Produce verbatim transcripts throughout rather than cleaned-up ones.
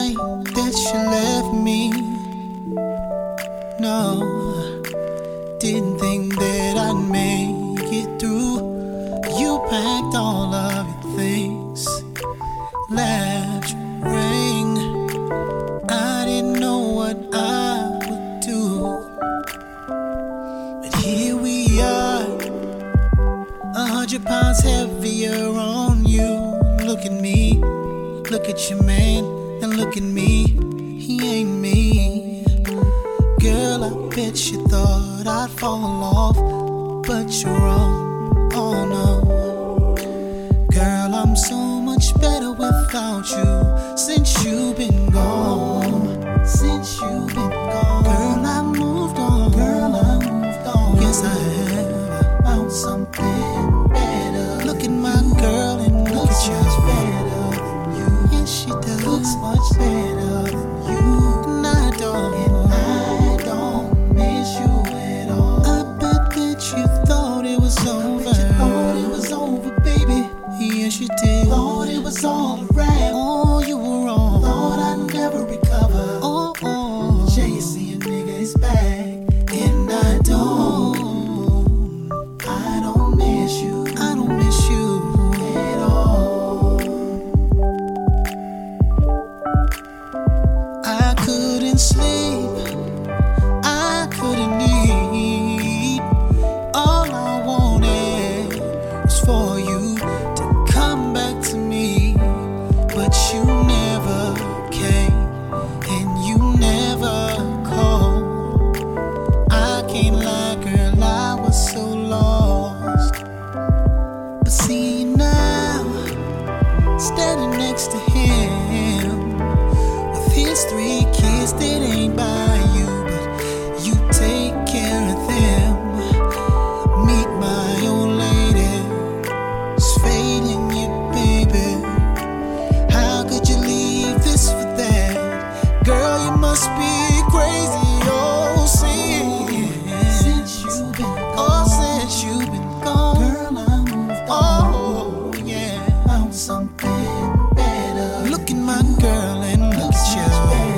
night that you left me. No, didn't think that I'd make it through. You packed all of your things, left your ring. I didn't know what I would do, but here we are, a hundred pounds heavier on you. Look at me, look at your man, and look at me, he ain't me. Girl, I bet you thought I'd fall off, but you're wrong, oh no. Girl, I'm so much better without you, since you've been gone, since you've been gone. Girl, I moved on, girl, I moved on. Yes, I have, found something better. Look at my girl and look at you. Better than you. Yes, she does. Looks much better than you. And I don't, and I don't miss you at all. I bet that you thought it was over. I bet you thought it was over, baby. Yes, you did. Thought it was all a wrap. Oh, you were wrong. Thought I'd never recover. Oh, oh. Chasing a nigga is back, and I don't. I don't miss you. I don't miss you at all. I couldn't sleep. I couldn't eat. All I wanted was for you to come back to me, but you never came and you never called. I can't lie, girl, I was so lost. But see you now, standing next to him, with his three kids that ain't by you, but you take care of them. Meet my old lady, it's fading you, baby. How could you leave this for that? Girl, you must be crazy, oh, see. Since you've been gone, oh, since you've been gone, girl, I moved on. Oh, yeah, found something better. Look at my girl and look at you.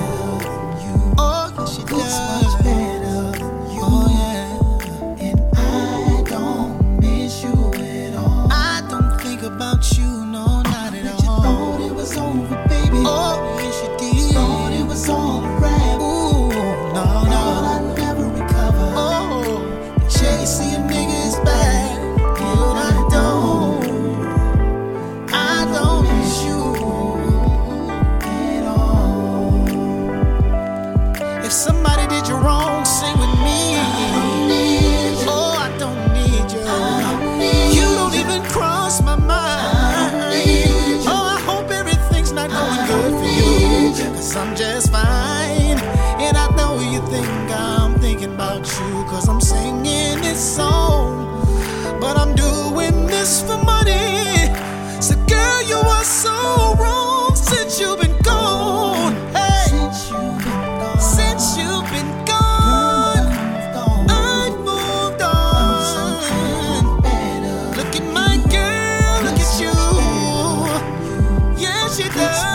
Oh, yes, she does. Much better than you. Oh, yeah. And I don't miss you at all. I don't think about you, no, not at all. You thought it was over, baby. Oh, yes, you did. Thought it was all a wrap. Ooh, no, no. Thought I'd never recover. Oh, but chasing a nigga is bad. And I don't. I don't miss you at all. If somebody did you wrong, sing with me. I don't need you. Oh, I don't need you. I don't need you. You don't even cross my mind. I don't need you. Oh, I hope everything's not going good for you, cause I'm just fine. And I know you think I'm thinking about you, cause I'm singing this song. But I'm doing this for money. So girl, you are so wrong since you've been gone. Hey, since you've been gone, since you've been gone, girl, I've moved on. Look at my girl, look at you. Yeah, she does.